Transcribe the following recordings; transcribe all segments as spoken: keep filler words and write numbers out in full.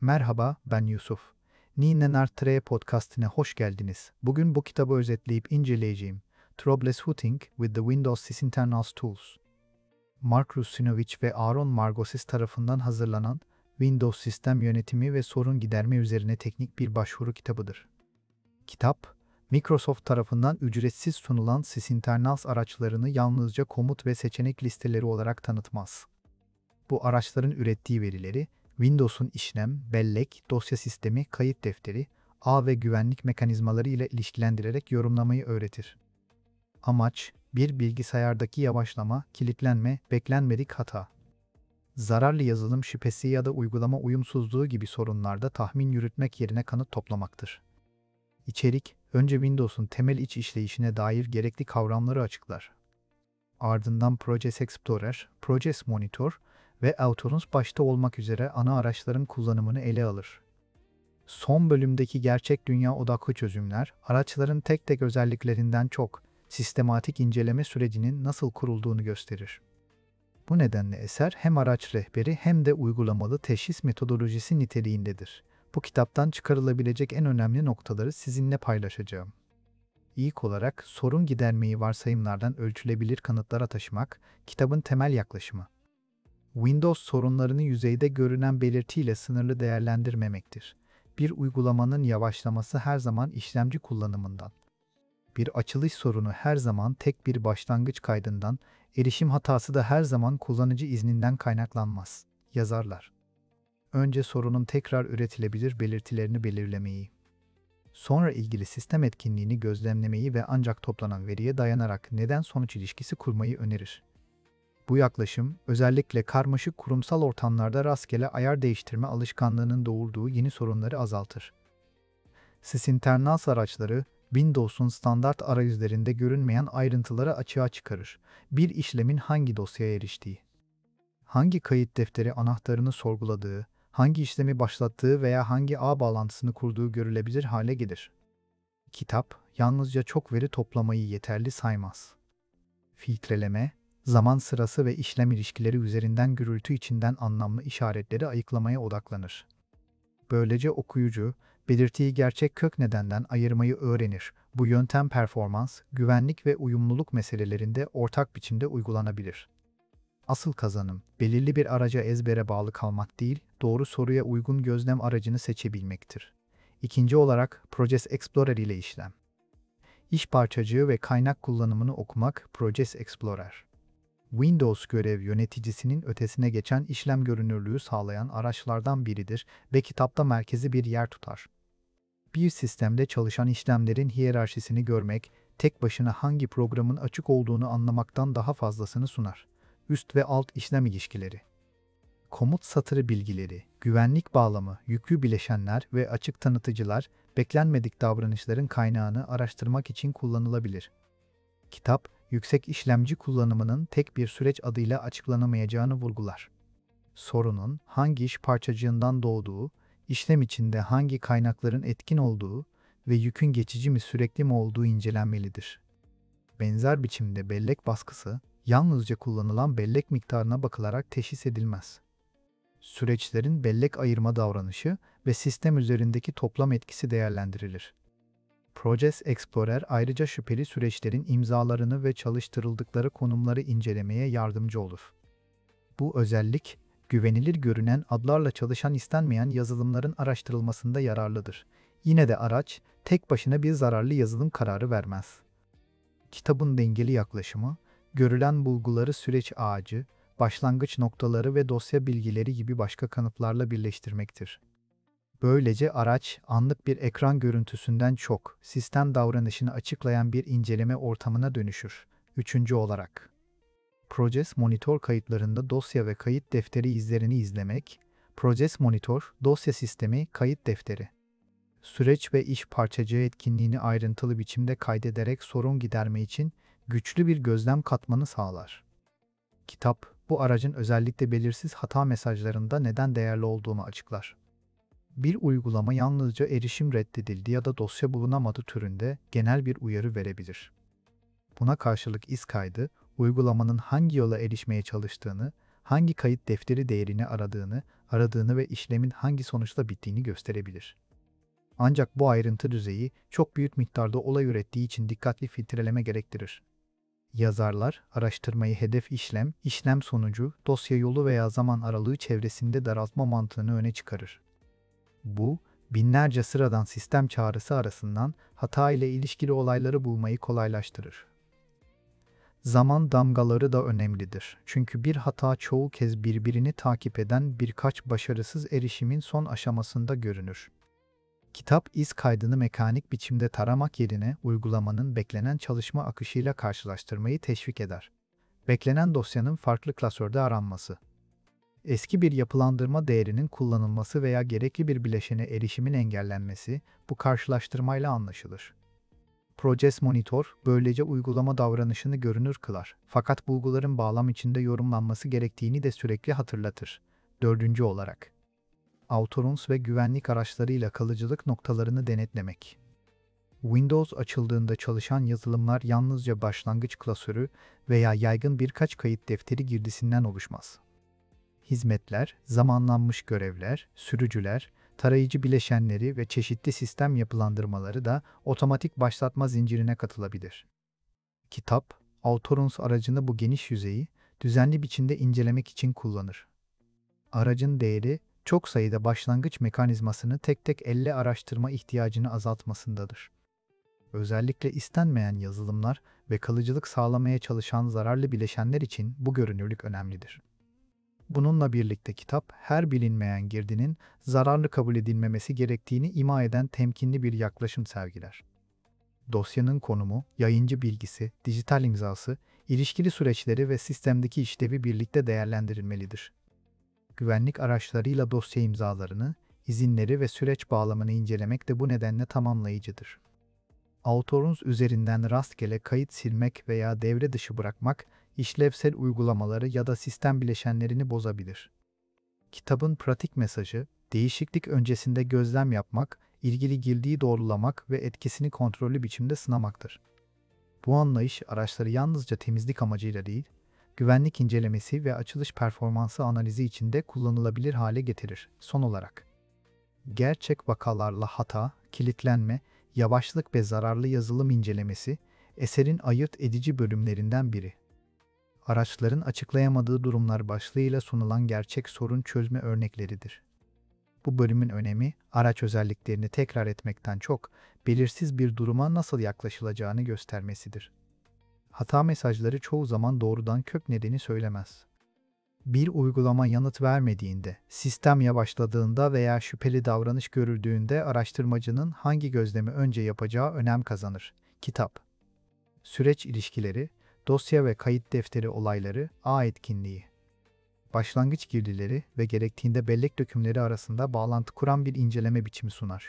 Merhaba, ben Yusuf. Ninen Tre podcastine hoş geldiniz. Bugün bu kitabı özetleyip inceleyeceğim. Troubleshooting with the Windows Sysinternals Tools. Mark Russinovich ve Aaron Margolis tarafından hazırlanan Windows sistem yönetimi ve sorun giderme üzerine teknik bir başvuru kitabıdır. Kitap, Microsoft tarafından ücretsiz sunulan Sysinternals araçlarını yalnızca komut ve seçenek listeleri olarak tanıtmaz. Bu araçların ürettiği verileri, Windows'un işlem, bellek, dosya sistemi, kayıt defteri, ağ ve güvenlik mekanizmaları ile ilişkilendirerek yorumlamayı öğretir. Amaç, bir bilgisayardaki yavaşlama, kilitlenme, beklenmedik hata, zararlı yazılım şüphesi ya da uygulama uyumsuzluğu gibi sorunlarda tahmin yürütmek yerine kanıt toplamaktır. İçerik, önce Windows'un temel iç işleyişine dair gerekli kavramları açıklar. Ardından Project Explorer, Project Monitor ve Autoruns başta olmak üzere ana araçların kullanımını ele alır. Son bölümdeki gerçek dünya odaklı çözümler, araçların tek tek özelliklerinden çok, sistematik inceleme sürecinin nasıl kurulduğunu gösterir. Bu nedenle eser hem araç rehberi hem de uygulamalı teşhis metodolojisi niteliğindedir. Bu kitaptan çıkarılabilecek en önemli noktaları sizinle paylaşacağım. İlk olarak sorun gidermeyi varsayımlardan ölçülebilir kanıtlara taşımak, kitabın temel yaklaşımı. Windows sorunlarını yüzeyde görünen belirtiyle sınırlı değerlendirmemektir. Bir uygulamanın yavaşlaması her zaman işlemci kullanımından, bir açılış sorunu her zaman tek bir başlangıç kaydından, erişim hatası da her zaman kullanıcı izninden kaynaklanmaz, yazarlar. Önce sorunun tekrar üretilebilir belirtilerini belirlemeyi, sonra ilgili sistem etkinliğini gözlemlemeyi ve ancak toplanan veriye dayanarak neden-sonuç ilişkisi kurmayı önerir. Bu yaklaşım, özellikle karmaşık kurumsal ortamlarda rastgele ayar değiştirme alışkanlığının doğurduğu yeni sorunları azaltır. Sysinternals araçları, Windows'un standart arayüzlerinde görünmeyen ayrıntıları açığa çıkarır. Bir işlemin hangi dosyaya eriştiği, hangi kayıt defteri anahtarını sorguladığı, hangi işlemi başlattığı veya hangi ağ bağlantısını kurduğu görülebilir hale gelir. Kitap, yalnızca çok veri toplamayı yeterli saymaz. Filtreleme, zaman sırası ve işlem ilişkileri üzerinden gürültü içinden anlamlı işaretleri ayıklamaya odaklanır. Böylece okuyucu, belirtiyi gerçek kök nedenden ayırmayı öğrenir. Bu yöntem performans, güvenlik ve uyumluluk meselelerinde ortak biçimde uygulanabilir. Asıl kazanım, belirli bir araca ezbere bağlı kalmak değil, doğru soruya uygun gözlem aracını seçebilmektir. İkinci olarak, Project Explorer ile işlem. İş parçacığı ve kaynak kullanımını okumak, Project Explorer. Windows görev yöneticisinin ötesine geçen işlem görünürlüğü sağlayan araçlardan biridir ve kitapta merkezi bir yer tutar. Bir sistemde çalışan işlemlerin hiyerarşisini görmek, tek başına hangi programın açık olduğunu anlamaktan daha fazlasını sunar. Üst ve alt işlem ilişkileri, komut satırı bilgileri, güvenlik bağlamı, yüklü bileşenler ve açık tanıtıcılar, beklenmedik davranışların kaynağını araştırmak için kullanılabilir. Kitap, yüksek işlemci kullanımının tek bir süreç adıyla açıklanamayacağını vurgular. Sorunun hangi iş parçacığından doğduğu, işlem içinde hangi kaynakların etkin olduğu ve yükün geçici mi sürekli mi olduğu incelenmelidir. Benzer biçimde bellek baskısı, yalnızca kullanılan bellek miktarına bakılarak teşhis edilmez. Süreçlerin bellek ayırma davranışı ve sistem üzerindeki toplam etkisi değerlendirilir. Project Explorer ayrıca şüpheli süreçlerin imzalarını ve çalıştırıldıkları konumları incelemeye yardımcı olur. Bu özellik, güvenilir görünen adlarla çalışan istenmeyen yazılımların araştırılmasında yararlıdır. Yine de araç, tek başına bir zararlı yazılım kararı vermez. Kitabın dengeli yaklaşımı, görülen bulguları süreç ağacı, başlangıç noktaları ve dosya bilgileri gibi başka kanıtlarla birleştirmektir. Böylece araç, anlık bir ekran görüntüsünden çok, sistem davranışını açıklayan bir inceleme ortamına dönüşür. Üçüncü olarak, Project Monitor kayıtlarında dosya ve kayıt defteri izlerini izlemek, Project Monitor, dosya sistemi, kayıt defteri, süreç ve iş parçacığı etkinliğini ayrıntılı biçimde kaydederek sorun giderme için güçlü bir gözlem katmanı sağlar. Kitap, bu aracın özellikle belirsiz hata mesajlarında neden değerli olduğunu açıklar. Bir uygulama yalnızca erişim reddedildi ya da dosya bulunamadı türünde genel bir uyarı verebilir. Buna karşılık iz kaydı, uygulamanın hangi yola erişmeye çalıştığını, hangi kayıt defteri değerini aradığını, aradığını ve işlemin hangi sonuçla bittiğini gösterebilir. Ancak bu ayrıntı düzeyi çok büyük miktarda olay ürettiği için dikkatli filtreleme gerektirir. Yazarlar, araştırmayı hedef işlem, işlem sonucu, dosya yolu veya zaman aralığı çevresinde daraltma mantığını öne çıkarır. Bu, binlerce sıradan sistem çağrısı arasından hata ile ilişkili olayları bulmayı kolaylaştırır. Zaman damgaları da önemlidir. Çünkü bir hata çoğu kez birbirini takip eden birkaç başarısız erişimin son aşamasında görünür. Kitap iz kaydını mekanik biçimde taramak yerine uygulamanın beklenen çalışma akışıyla karşılaştırmayı teşvik eder. Beklenen dosyanın farklı klasörde aranması. Eski bir yapılandırma değerinin kullanılması veya gerekli bir bileşene erişimin engellenmesi bu karşılaştırmayla anlaşılır. Progress Monitor böylece uygulama davranışını görünür kılar. Fakat bulguların bağlam içinde yorumlanması gerektiğini de sürekli hatırlatır. Dördüncü olarak, Autorance ve güvenlik araçlarıyla kalıcılık noktalarını denetlemek. Windows açıldığında çalışan yazılımlar yalnızca başlangıç klasörü veya yaygın birkaç kayıt defteri girdisinden oluşmaz. Hizmetler, zamanlanmış görevler, sürücüler, tarayıcı bileşenleri ve çeşitli sistem yapılandırmaları da otomatik başlatma zincirine katılabilir. Kitap, Autorance aracını bu geniş yüzeyi düzenli biçimde incelemek için kullanır. Aracın değeri, çok sayıda başlangıç mekanizmasını tek tek elle araştırma ihtiyacını azaltmasındadır. Özellikle istenmeyen yazılımlar ve kalıcılık sağlamaya çalışan zararlı bileşenler için bu görünürlük önemlidir. Bununla birlikte kitap, her bilinmeyen girdinin zararlı kabul edilmemesi gerektiğini ima eden temkinli bir yaklaşım sergiler. Dosyanın konumu, yayıncı bilgisi, dijital imzası, ilişkili süreçleri ve sistemdeki işlevi birlikte değerlendirilmelidir. Güvenlik araçlarıyla dosya imzalarını, izinleri ve süreç bağlamını incelemek de bu nedenle tamamlayıcıdır. Autorance üzerinden rastgele kayıt silmek veya devre dışı bırakmak, işlevsel uygulamaları ya da sistem bileşenlerini bozabilir. Kitabın pratik mesajı, değişiklik öncesinde gözlem yapmak, ilgili girdiği doğrulamak ve etkisini kontrollü biçimde sınamaktır. Bu anlayış araçları yalnızca temizlik amacıyla değil, güvenlik incelemesi ve açılış performansı analizi için de kullanılabilir hale getirir. Son olarak, gerçek vakalarla hata, kilitlenme, yavaşlık ve zararlı yazılım incelemesi, eserin ayırt edici bölümlerinden biri. Araçların açıklayamadığı durumlar başlığıyla sunulan gerçek sorun çözme örnekleridir. Bu bölümün önemi, araç özelliklerini tekrar etmekten çok, belirsiz bir duruma nasıl yaklaşılacağını göstermesidir. Hata mesajları çoğu zaman doğrudan kök nedeni söylemez. Bir uygulama yanıt vermediğinde, sistem yavaşladığında veya şüpheli davranış görüldüğünde araştırmacının hangi gözlemi önce yapacağı önem kazanır. Kitap, süreç ilişkileri, dosya ve kayıt defteri olayları, ağ etkinliği, başlangıç girdileri ve gerektiğinde bellek dökümleri arasında bağlantı kuran bir inceleme biçimi sunar.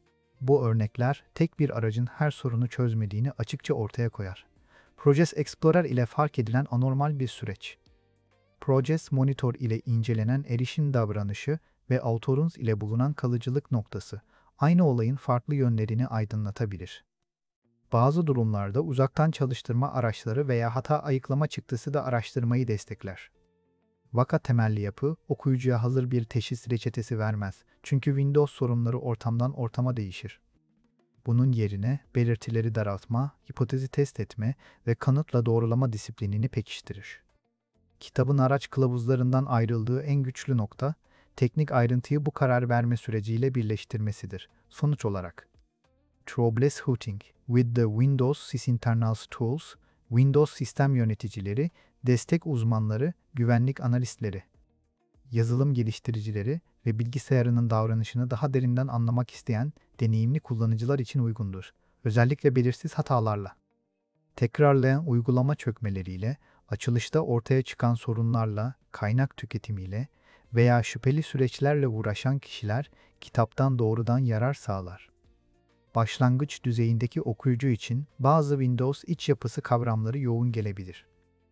Bu örnekler, tek bir aracın her sorunu çözmediğini açıkça ortaya koyar. Progress Explorer ile fark edilen anormal bir süreç. Progress Monitor ile incelenen erişim davranışı ve Autorance ile bulunan kalıcılık noktası, aynı olayın farklı yönlerini aydınlatabilir. Bazı durumlarda uzaktan çalıştırma araçları veya hata ayıklama çıktısı da araştırmayı destekler. Vaka temelli yapı, okuyucuya hazır bir teşhis reçetesi vermez. Çünkü Windows sorunları ortamdan ortama değişir. Bunun yerine belirtileri daraltma, hipotezi test etme ve kanıtla doğrulama disiplinini pekiştirir. Kitabın araç kılavuzlarından ayrıldığı en güçlü nokta, teknik ayrıntıyı bu karar verme süreciyle birleştirmesidir. Sonuç olarak, Troubleshooting with the Windows Sysinternals Tools, Windows sistem yöneticileri, destek uzmanları, güvenlik analistleri, yazılım geliştiricileri ve bilgisayarının davranışını daha derinden anlamak isteyen deneyimli kullanıcılar için uygundur. Özellikle belirsiz hatalarla, tekrarlayan uygulama çökmeleriyle, açılışta ortaya çıkan sorunlarla, kaynak tüketimiyle veya şüpheli süreçlerle uğraşan kişiler kitaptan doğrudan yarar sağlar. Başlangıç düzeyindeki okuyucu için bazı Windows iç yapısı kavramları yoğun gelebilir.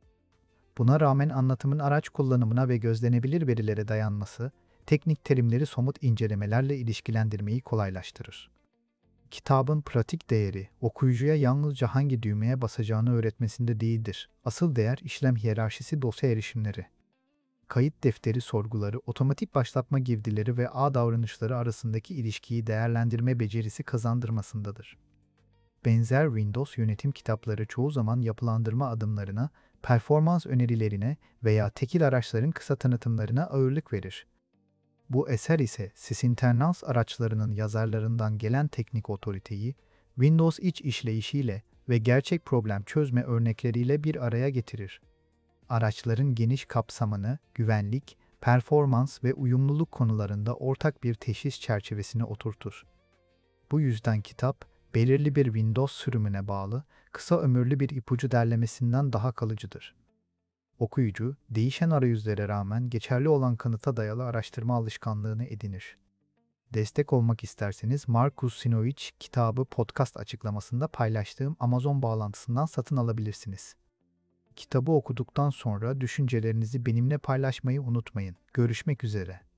Buna rağmen anlatımın araç kullanımına ve gözlenebilir verilere dayanması, teknik terimleri somut incelemelerle ilişkilendirmeyi kolaylaştırır. Kitabın pratik değeri, okuyucuya yalnızca hangi düğmeye basacağını öğretmesinde değildir. Asıl değer işlem hiyerarşisi dosya erişimleri. kayıt defteri sorguları, otomatik başlatma girdileri ve ağ davranışları arasındaki ilişkiyi değerlendirme becerisi kazandırmasındadır. Benzer Windows yönetim kitapları çoğu zaman yapılandırma adımlarına, performans önerilerine veya tekil araçların kısa tanıtımlarına ağırlık verir. Bu eser ise sysinternals araçlarının yazarlarından gelen teknik otoriteyi, Windows iç işleyişiyle ve gerçek problem çözme örnekleriyle bir araya getirir. Araçların geniş kapsamını, güvenlik, performans ve uyumluluk konularında ortak bir teşhis çerçevesine oturtur. Bu yüzden kitap, belirli bir Windows sürümüne bağlı, kısa ömürlü bir ipucu derlemesinden daha kalıcıdır. Okuyucu, değişen arayüzlere rağmen geçerli olan kanıta dayalı araştırma alışkanlığını edinir. Destek olmak isterseniz Marcus Sinovic kitabı podcast açıklamasında paylaştığım Amazon bağlantısından satın alabilirsiniz. Kitabı okuduktan sonra düşüncelerinizi benimle paylaşmayı unutmayın. Görüşmek üzere.